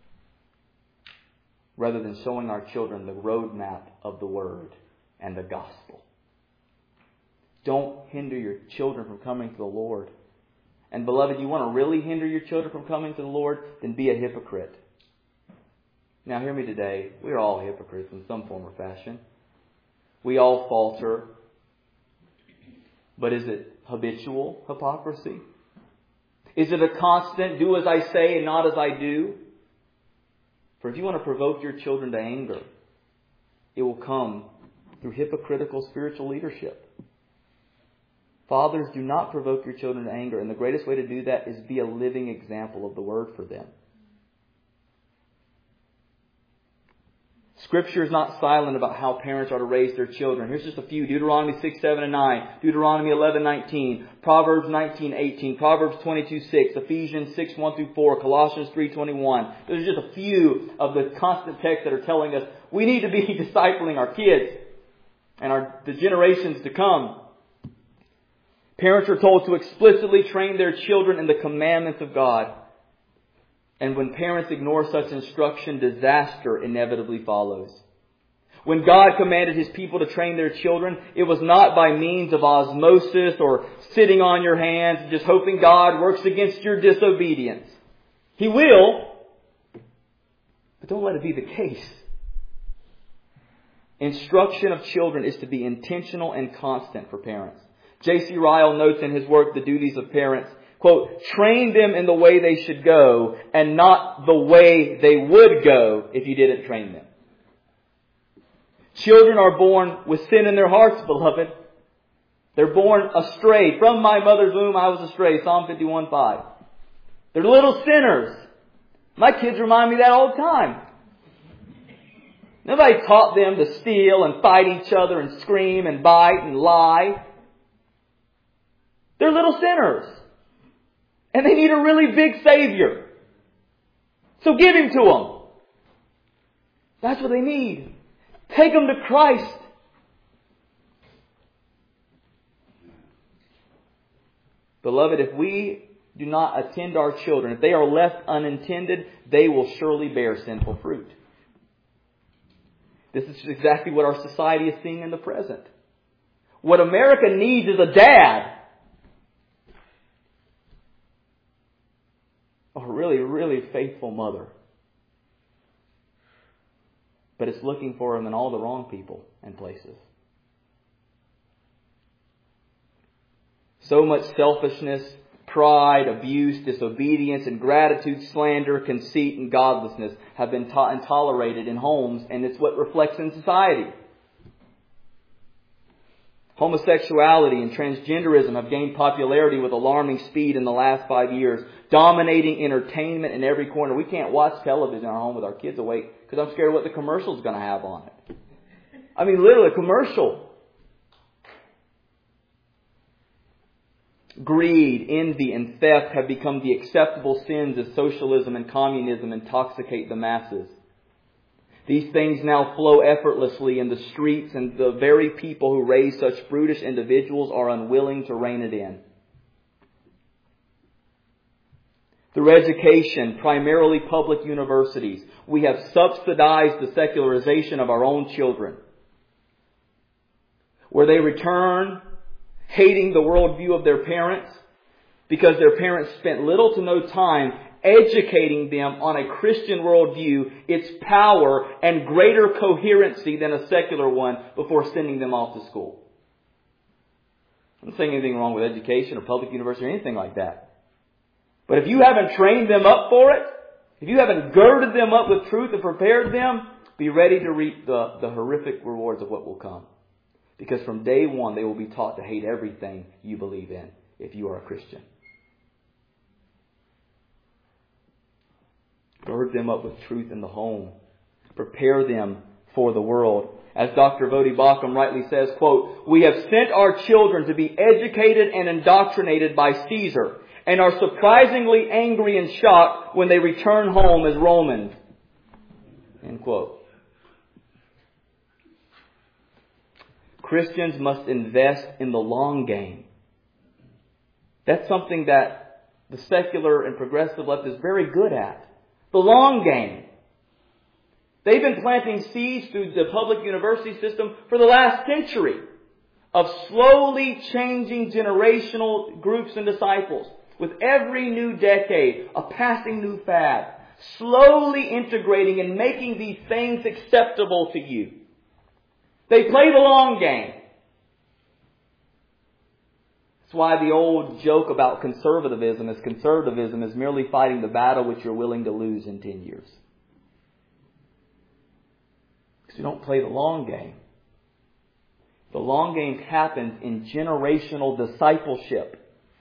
rather than showing our children the roadmap of the Word and the Gospel. Don't hinder your children from coming to the Lord. And beloved, you want to really hinder your children from coming to the Lord? Then be a hypocrite. Now hear me today. We are all hypocrites in some form or fashion. We all falter. But is it habitual hypocrisy? Is it a constant do as I say and not as I do? For if you want to provoke your children to anger, it will come through hypocritical spiritual leadership. Fathers, do not provoke your children to anger. And the greatest way to do that is be a living example of the Word for them. Scripture is not silent about how parents are to raise their children. Here's just a few. Deuteronomy six, seven, and nine. Deuteronomy eleven, nineteen. Proverbs nineteen, eighteen. Proverbs twenty-two, six. Ephesians six, one through four. Colossians three, twenty-one. Those are just a few of the constant texts that are telling us we need to be discipling our kids and our the generations to come. Parents are told to explicitly train their children in the commandments of God. And when parents ignore such instruction, disaster inevitably follows. When God commanded His people to train their children, it was not by means of osmosis or sitting on your hands and just hoping God works against your disobedience. He will, but don't let it be the case. Instruction of children is to be intentional and constant for parents. J C Ryle notes in his work, The Duties of Parents, quote, train them in the way they should go and not the way they would go if you didn't train them. Children are born with sin in their hearts, beloved. They're born astray. From my mother's womb I was astray. Psalm fifty-one, five. They're little sinners. My kids remind me of that all the time. Nobody taught them to steal and fight each other and scream and bite and lie. They're little sinners. And they need a really big Savior. So give Him to them. That's what they need. Take them to Christ. Beloved, if we do not attend our children, if they are left unintended, they will surely bear sinful fruit. This is exactly what our society is seeing in the present. What America needs is a dad. A really, really faithful mother. But it's looking for him in all the wrong people and places. So much selfishness, pride, abuse, disobedience, ingratitude, slander, conceit, and godlessness have been taught and tolerated in homes, and it's what reflects in society. Homosexuality and transgenderism have gained popularity with alarming speed in the last five years, dominating entertainment in every corner. We can't watch television in our home with our kids awake because I'm scared what the commercial's going to have on it. I mean, literally, a commercial. Greed, envy, and theft have become the acceptable sins as socialism and communism intoxicate the masses. These things now flow effortlessly in the streets, and the very people who raise such brutish individuals are unwilling to rein it in. Through education, primarily public universities, we have subsidized the secularization of our own children, where they return hating the worldview of their parents because their parents spent little to no time educating them on a Christian worldview, its power and greater coherency than a secular one before sending them off to school. I'm not saying anything wrong with education or public university or anything like that. But if you haven't trained them up for it, if you haven't girded them up with truth and prepared them, be ready to reap the, the horrific rewards of what will come. Because from day one, they will be taught to hate everything you believe in if you are a Christian. Gird them up with truth in the home. Prepare them for the world. As Doctor Vodi Bakum rightly says, quote, we have sent our children to be educated and indoctrinated by Caesar and are surprisingly angry and shocked when they return home as Romans. End quote. Christians must invest in the long game. That's something that the secular and progressive left is very good at. The long game. They've been planting seeds through the public university system for the last century of slowly changing generational groups and disciples. With every new decade, a passing new fad. Slowly integrating and making these things acceptable to you. They play the long game. That's why the old joke about conservatism is conservatism is merely fighting the battle which you're willing to lose in ten years. Because you don't play the long game. The long game happens in generational discipleship.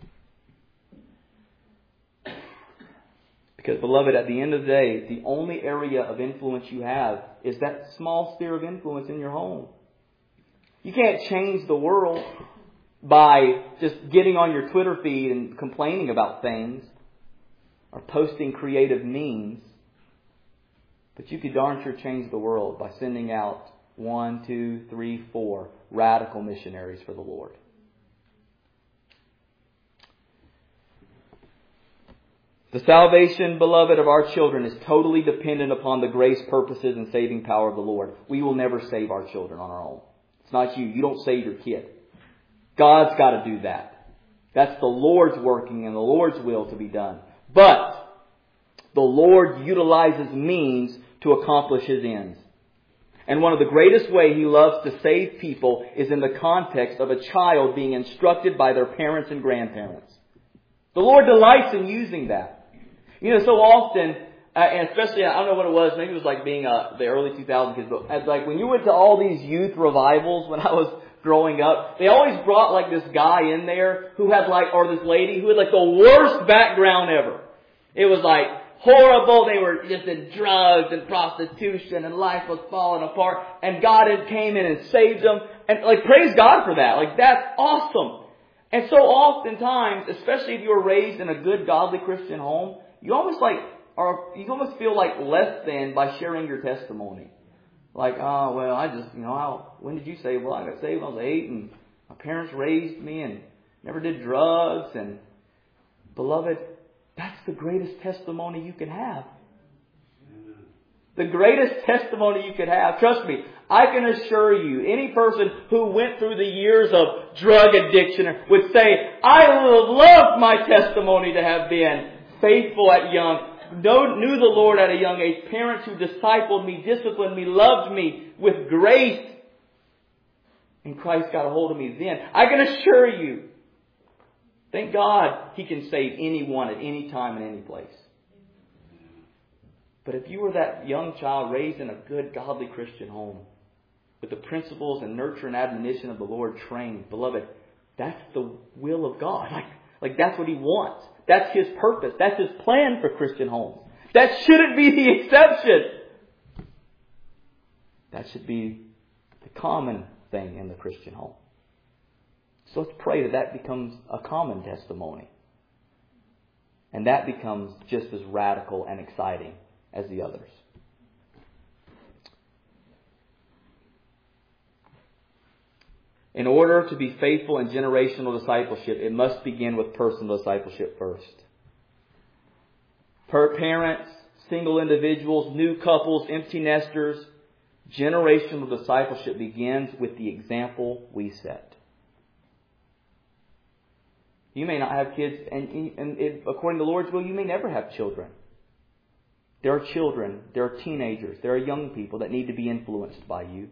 Because, beloved, at the end of the day, the only area of influence you have is that small sphere of influence in your home. You can't change the world by just getting on your Twitter feed and complaining about things or posting creative memes. But you could darn sure change the world by sending out one, two, three, four radical missionaries for the Lord. The salvation, beloved, of our children is totally dependent upon the grace, purposes, and saving power of the Lord. We will never save our children on our own. It's not you. You don't save your kid. God's got to do that. That's the Lord's working and the Lord's will to be done. But the Lord utilizes means to accomplish His ends. And one of the greatest ways He loves to save people is in the context of a child being instructed by their parents and grandparents. The Lord delights in using that. You know, so often, uh, and especially, I don't know what it was, maybe it was like being uh, the early two thousands kids, but as like when you went to all these youth revivals when I was growing up, they always brought like this guy in there who had like, or this lady who had like the worst background ever. It was like horrible. They were just in drugs and prostitution and life was falling apart. And God had came in and saved them. And like, praise God for that. Like, that's awesome. And so oftentimes, especially if you were raised in a good, godly Christian home, you almost like, or you almost feel like less than by sharing your testimony. Like, oh, well, I just, you know, I, when did you say? Well, I got saved when I was eight and my parents raised me and never did drugs. And beloved, that's the greatest testimony you can have. The greatest testimony you could have. Trust me, I can assure you, any person who went through the years of drug addiction would say, I would have loved my testimony to have been faithful at young, knew the Lord at a young age, parents who discipled me, disciplined me, loved me with grace. And Christ got a hold of me then. I can assure you, thank God He can save anyone at any time and any place. But if you were that young child raised in a good, godly Christian home, with the principles and nurture and admonition of the Lord trained, beloved, that's the will of God. Like, like that's what He wants. That's His purpose. That's His plan for Christian homes. That shouldn't be the exception. That should be the common thing in the Christian home. So let's pray that that becomes a common testimony. And that becomes just as radical and exciting as the others. In order to be faithful in generational discipleship, it must begin with personal discipleship first. Per parents, single individuals, new couples, empty nesters, generational discipleship begins with the example we set. You may not have kids, and, and it, according to the Lord's will, you may never have children. There are children, there are teenagers, there are young people that need to be influenced by you.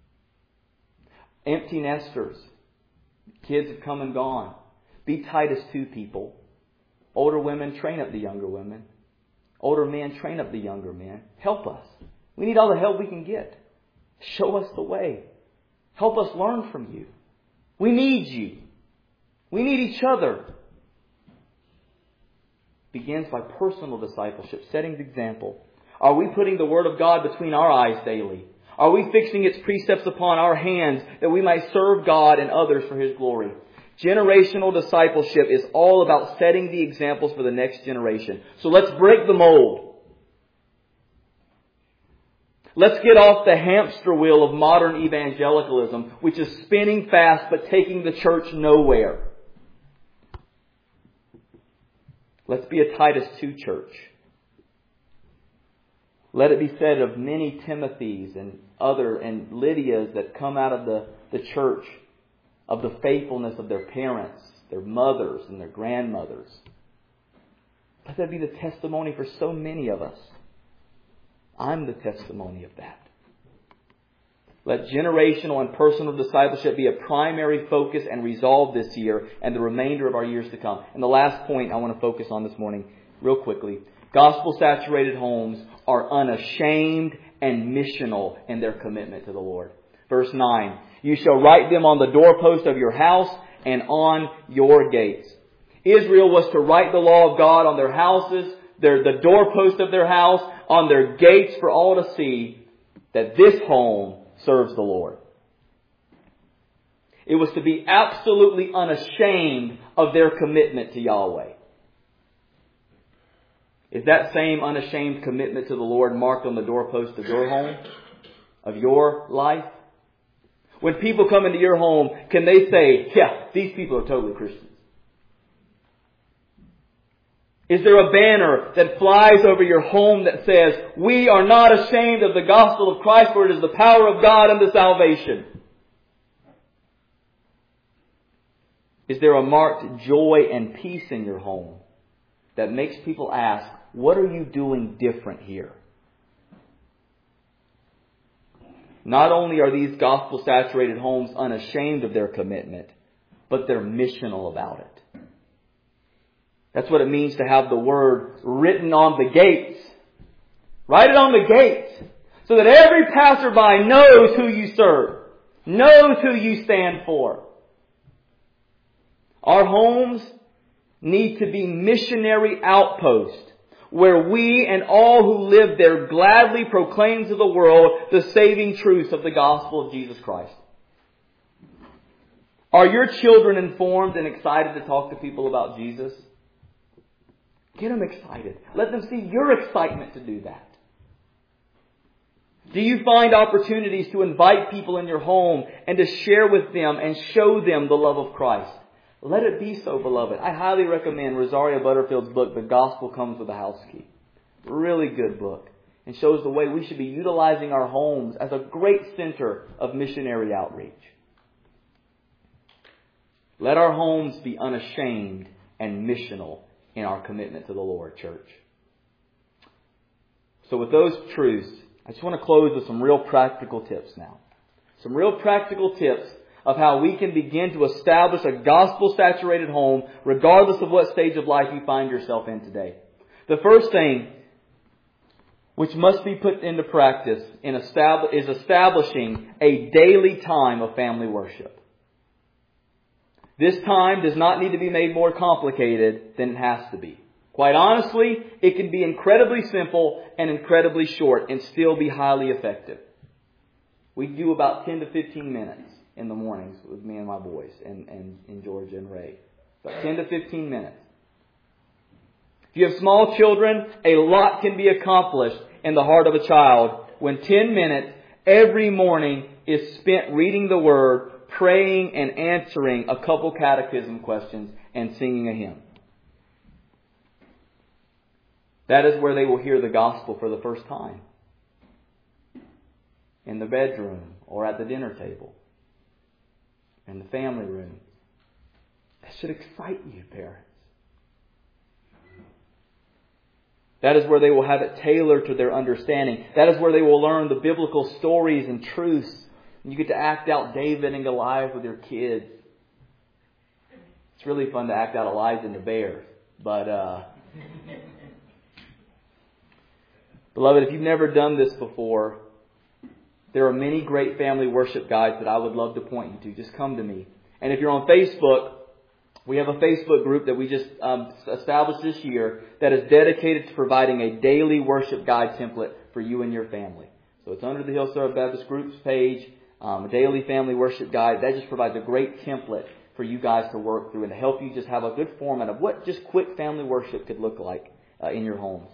Empty nesters. Kids have come and gone. Be Titus two people. Older women, train up the younger women. Older men, train up the younger men. Help us. We need all the help we can get. Show us the way. Help us learn from you. We need you. We need each other. Begins by personal discipleship, setting the example. Are we putting the Word of God between our eyes daily? Are we fixing its precepts upon our hands that we might serve God and others for His glory? Generational discipleship is all about setting the examples for the next generation. So let's break the mold. Let's get off the hamster wheel of modern evangelicalism, which is spinning fast but taking the church nowhere. Let's be a Titus two church. Let it be said of many Timothys and other and Lydias that come out of the, the church of the faithfulness of their parents, their mothers and their grandmothers. Let that be the testimony for so many of us. I'm the testimony of that. Let generational and personal discipleship be a primary focus and resolve this year and the remainder of our years to come. And the last point I want to focus on this morning, real quickly. Gospel-saturated homes are unashamed and missional in their commitment to the Lord. Verse nine, you shall write them on the doorpost of your house and on your gates. Israel was to write the law of God on their houses, their, the doorpost of their house, on their gates for all to see that this home serves the Lord. It was to be absolutely unashamed of their commitment to Yahweh. Is that same unashamed commitment to the Lord marked on the doorpost of your home? Of your life? When people come into your home, can they say, yeah, these people are totally Christians? Is there a banner that flies over your home that says, we are not ashamed of the gospel of Christ, for it is the power of God unto salvation? Is there a marked joy and peace in your home that makes people ask, what are you doing different here? Not only are these gospel-saturated homes unashamed of their commitment, but they're missional about it. That's what it means to have the word written on the gates. Write it on the gates so that every passerby knows who you serve, knows who you stand for. Our homes need to be missionary outposts where we and all who live there gladly proclaim to the world the saving truths of the gospel of Jesus Christ. Are your children informed and excited to talk to people about Jesus? Get them excited. Let them see your excitement to do that. Do you find opportunities to invite people in your home and to share with them and show them the love of Christ? Let it be so, beloved. I highly recommend Rosaria Butterfield's book, The Gospel Comes with a House Key. Really good book. And shows the way we should be utilizing our homes as a great center of missionary outreach. Let our homes be unashamed and missional in our commitment to the Lord, church. So with those truths, I just want to close with some real practical tips now. Some real practical tips of how we can begin to establish a gospel-saturated home regardless of what stage of life you find yourself in today. The first thing which must be put into practice in estab- is establishing a daily time of family worship. This time does not need to be made more complicated than it has to be. Quite honestly, it can be incredibly simple and incredibly short and still be highly effective. We do about ten to fifteen minutes in the mornings with me and my boys and, and, and Georgia and Ray. About ten to fifteen minutes. If you have small children, a lot can be accomplished in the heart of a child when ten minutes every morning is spent reading the Word, praying and answering a couple catechism questions and singing a hymn. That is where they will hear the gospel for the first time. In the bedroom or at the dinner table. In the family room. That should excite you, parents. That is where they will have it tailored to their understanding. That is where they will learn the biblical stories and truths. And you get to act out David and Goliath with your kids. It's really fun to act out Elijah and the bears. But, uh... beloved, if you've never done this before, there are many great family worship guides that I would love to point you to. Just come to me. And if you're on Facebook, we have a Facebook group that we just um, established this year that is dedicated to providing a daily worship guide template for you and your family. So it's under the Hillside Baptist Groups page, um, a daily family worship guide. That just provides a great template for you guys to work through and to help you just have a good format of what just quick family worship could look like uh, in your homes.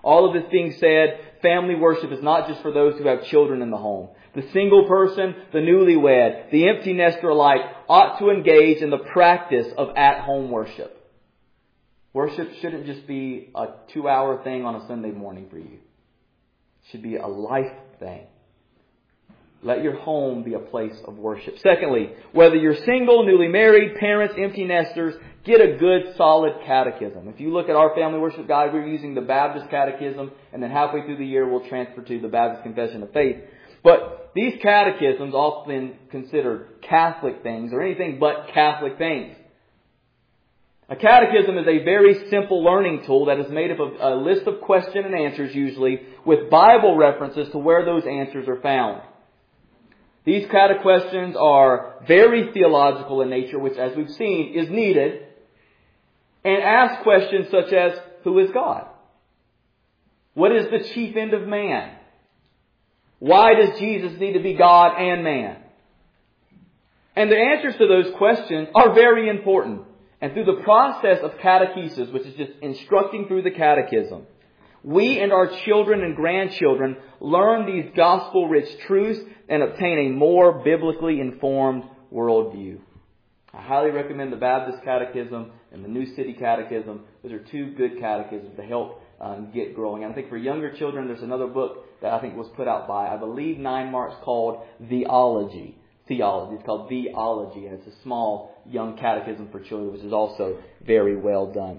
All of this being said, family worship is not just for those who have children in the home. The single person, the newlywed, the empty nester alike ought to engage in the practice of at-home worship. Worship shouldn't just be a two-hour thing on a Sunday morning for you. It should be a life thing. Let your home be a place of worship. Secondly, whether you're single, newly married, parents, empty nesters, get a good, solid catechism. If you look at our family worship guide, we're using the Baptist Catechism, and then halfway through the year we'll transfer to the Baptist Confession of Faith. But these catechisms, often considered Catholic things, or anything but Catholic things. A catechism is a very simple learning tool that is made up of a list of question and answers usually, with Bible references to where those answers are found. These catequestions are very theological in nature, which, as we've seen, is needed, and ask questions such as, who is God? What is the chief end of man? Why does Jesus need to be God and man? And the answers to those questions are very important. And through the process of catechesis, which is just instructing through the catechism, we and our children and grandchildren learn these gospel-rich truths and obtain a more biblically informed worldview. I highly recommend the Baptist Catechism and the New City Catechism. Those are two good catechisms to help um, get growing. And I think for younger children, there's another book that I think was put out by, I believe, Nine Marks, called Theology. Theology. It's called Theology, and it's a small young catechism for children, which is also very well done.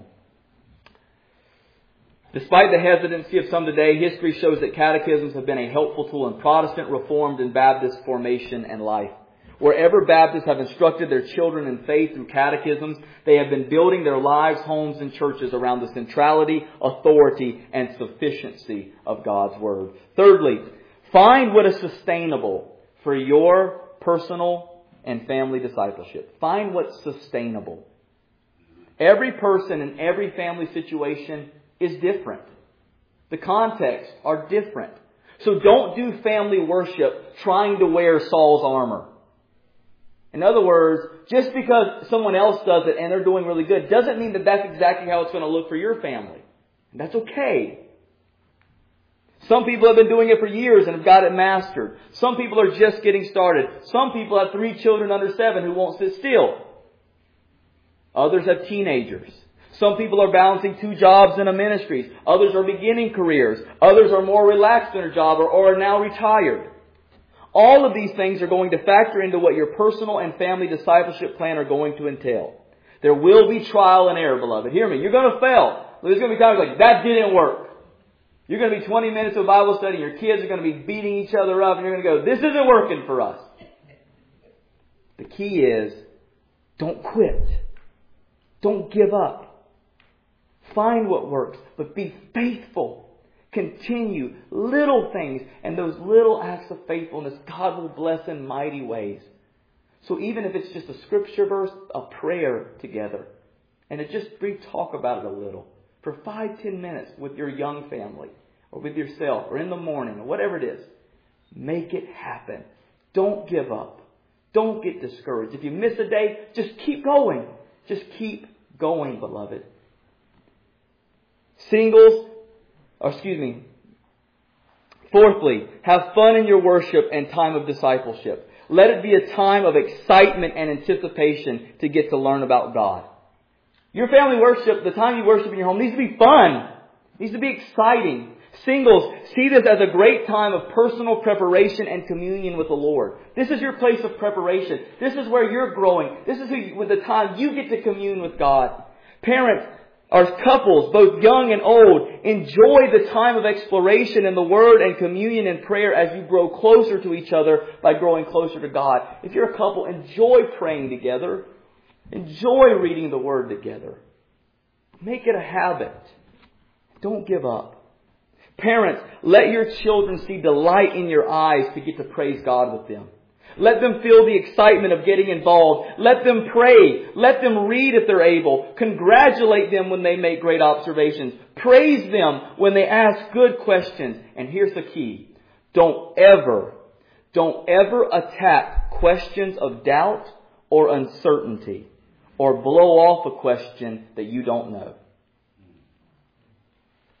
Despite the hesitancy of some today, history shows that catechisms have been a helpful tool in Protestant, Reformed, and Baptist formation and life. Wherever Baptists have instructed their children in faith through catechisms, they have been building their lives, homes, and churches around the centrality, authority, and sufficiency of God's Word. Thirdly, find what is sustainable for your personal and family discipleship. Find what's sustainable. Every person in every family situation is different. The contexts are different. So don't do family worship trying to wear Saul's armor. In other words, just because someone else does it and they're doing really good doesn't mean that that's exactly how it's going to look for your family. And that's okay. Some people have been doing it for years and have got it mastered. Some people are just getting started. Some people have three children under seven who won't sit still. Others have teenagers. Some people are balancing two jobs in a ministry. Others are beginning careers. Others are more relaxed in their job or, or are now retired. All of these things are going to factor into what your personal and family discipleship plan are going to entail. There will be trial and error, beloved. Hear me. You're going to fail. There's going to be times like, that didn't work. You're going to be twenty minutes of Bible study, your kids are going to be beating each other up, and you're going to go, this isn't working for us. The key is, don't quit. Don't give up. Find what works, but be faithful. Continue little things, and those little acts of faithfulness, God will bless in mighty ways. So even if it's just a scripture verse, a prayer together, and to just brief talk about it a little, for five, ten minutes with your young family, or with yourself, or in the morning, or whatever it is, make it happen. Don't give up. Don't get discouraged. If you miss a day, just keep going. Just keep going, beloved. Singles, or excuse me. Fourthly, have fun in your worship and time of discipleship. Let it be a time of excitement and anticipation to get to learn about God. Your family worship, the time you worship in your home, needs to be fun. It needs to be exciting. Singles, see this as a great time of personal preparation and communion with the Lord. This is your place of preparation. This is where you're growing. This is with the time you get to commune with God. Parents, or couples, both young and old, enjoy the time of exploration in the Word and communion and prayer as you grow closer to each other by growing closer to God. If you're a couple, enjoy praying together. Enjoy reading the Word together. Make it a habit. Don't give up. Parents, let your children see delight in your eyes to get to praise God with them. Let them feel the excitement of getting involved. Let them pray. Let them read if they're able. Congratulate them when they make great observations. Praise them when they ask good questions. And here's the key. Don't ever, don't ever attack questions of doubt or uncertainty, or blow off a question that you don't know.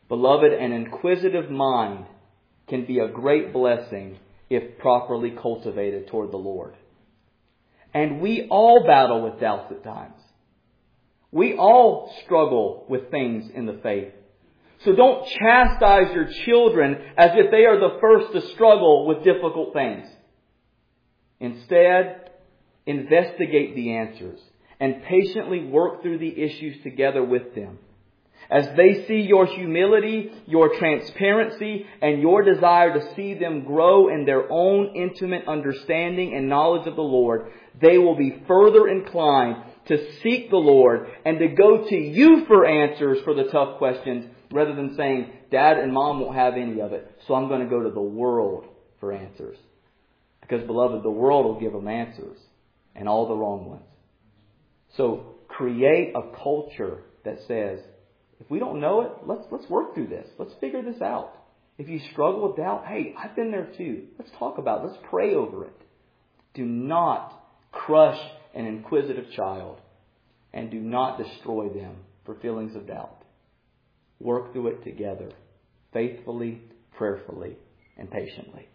Beloved, an inquisitive mind can be a great blessing if properly cultivated toward the Lord. And we all battle with doubts at times. We all struggle with things in the faith. So don't chastise your children as if they are the first to struggle with difficult things. Instead, investigate the answers and patiently work through the issues together with them. As they see your humility, your transparency, and your desire to see them grow in their own intimate understanding and knowledge of the Lord, they will be further inclined to seek the Lord and to go to you for answers for the tough questions, rather than saying, Dad and Mom won't have any of it, so I'm going to go to the world for answers. Because, beloved, the world will give them answers, and all the wrong ones. So create a culture that says, if we don't know it, let's let's work through this. Let's figure this out. If you struggle with doubt, hey, I've been there too. Let's talk about it. Let's pray over it. Do not crush an inquisitive child, and do not destroy them for feelings of doubt. Work through it together, faithfully, prayerfully, and patiently.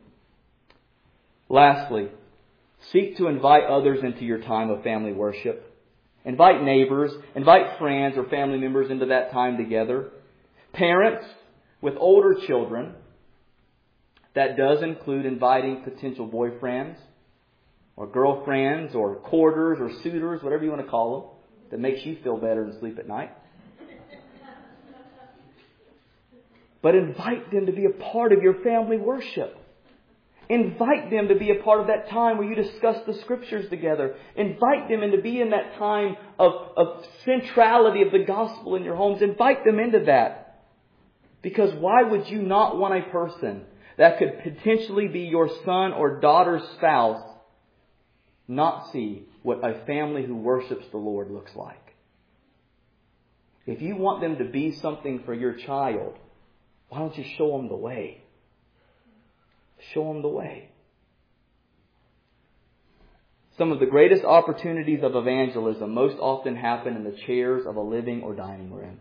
Lastly, seek to invite others into your time of family worship. Invite neighbors, invite friends or family members into that time together. Parents with older children, that does include inviting potential boyfriends or girlfriends or courters or suitors, whatever you want to call them, that makes you feel better and sleep at night. But invite them to be a part of your family worship. Invite them to be a part of that time where you discuss the Scriptures together. Invite them into be in that time of, of centrality of the gospel in your homes. Invite them into that. Because why would you not want a person that could potentially be your son or daughter's spouse not see what a family who worships the Lord looks like? If you want them to be something for your child, why don't you show them the way? Show them the way. Some of the greatest opportunities of evangelism most often happen in the chairs of a living or dining room.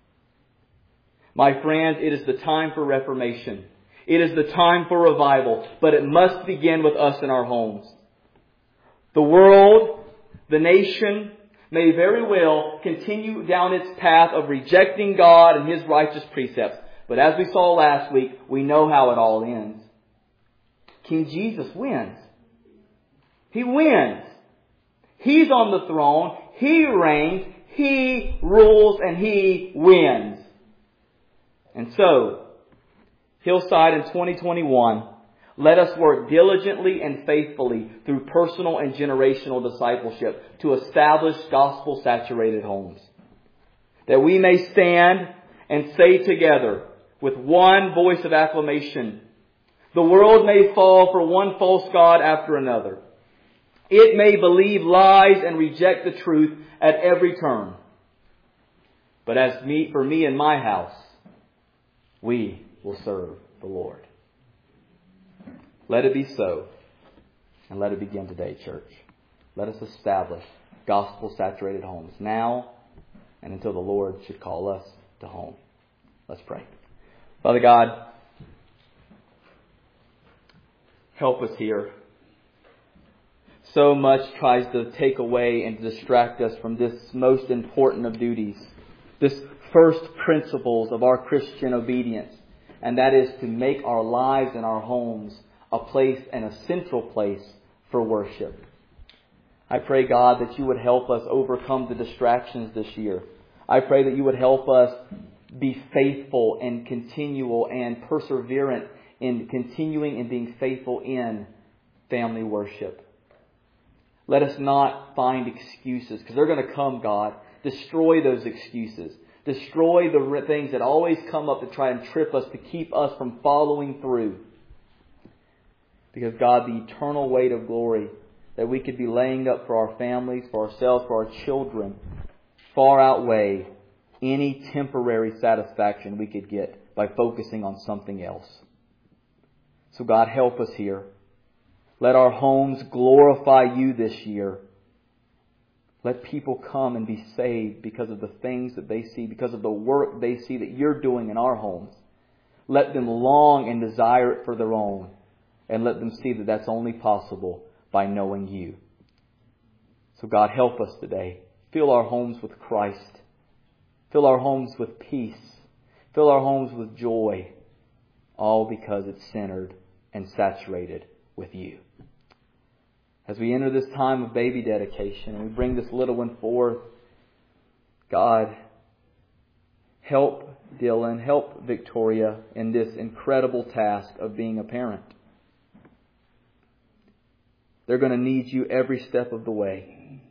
My friends, it is the time for reformation. It is the time for revival, but it must begin with us in our homes. The world, the nation, may very well continue down its path of rejecting God and His righteous precepts. But as we saw last week, we know how it all ends. King Jesus wins. He wins. He's on the throne. He reigns. He rules and He wins. And so, Hillside in twenty twenty-one, let us work diligently and faithfully through personal and generational discipleship to establish gospel-saturated homes. That we may stand and say together with one voice of acclamation, the world may fall for one false god after another. It may believe lies and reject the truth at every turn. But as me, for me and my house, we will serve the Lord. Let it be so. And let it begin today, church. Let us establish gospel-saturated homes now and until the Lord should call us to home. Let's pray. Father God, help us here. So much tries to take away and distract us from this most important of duties. This first principles of our Christian obedience. And that is to make our lives and our homes a place and a central place for worship. I pray, God, that you would help us overcome the distractions this year. I pray that you would help us be faithful and continual and perseverant in continuing and being faithful in family worship. Let us not find excuses, because they're going to come, God. Destroy those excuses. Destroy the things that always come up to try and trip us, to keep us from following through. Because, God, the eternal weight of glory that we could be laying up for our families, for ourselves, for our children, far outweigh any temporary satisfaction we could get by focusing on something else. So, God, help us here. Let our homes glorify you this year. Let people come and be saved because of the things that they see, because of the work they see that you're doing in our homes. Let them long and desire it for their own. And let them see that that's only possible by knowing you. So God, help us today. Fill our homes with Christ. Fill our homes with peace. Fill our homes with joy. All because it's centered and saturated with you. As we enter this time of baby dedication and we bring this little one forth, God, help Dylan, help Victoria in this incredible task of being a parent. They're going to need you every step of the way.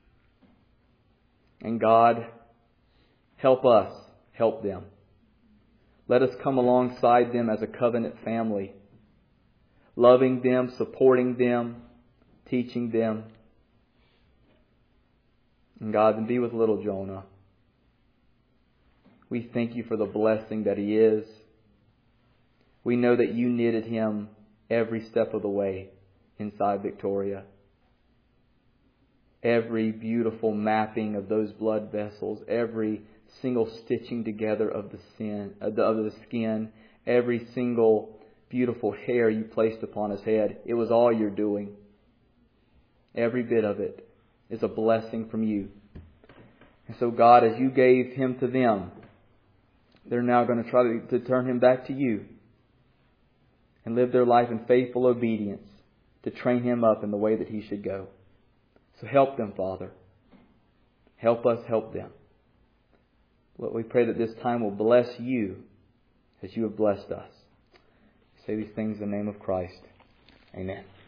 And God, help us, help them. Let us come alongside them as a covenant family, loving them, supporting them, teaching them. And God, then be with little Jonah. We thank you for the blessing that he is. We know that you knitted him every step of the way inside Victoria. Every beautiful mapping of those blood vessels, every single stitching together of the sin, of the, of the skin, every single beautiful hair you placed upon his head, it was all you're doing. Every bit of it is a blessing from you. And so God, as you gave him to them, they're now going to try to, to turn him back to you and live their life in faithful obedience to train him up in the way that he should go. So help them, Father. Help us, help them. Lord, we pray that this time will bless you as you have blessed us. We say these things in the name of Christ. Amen.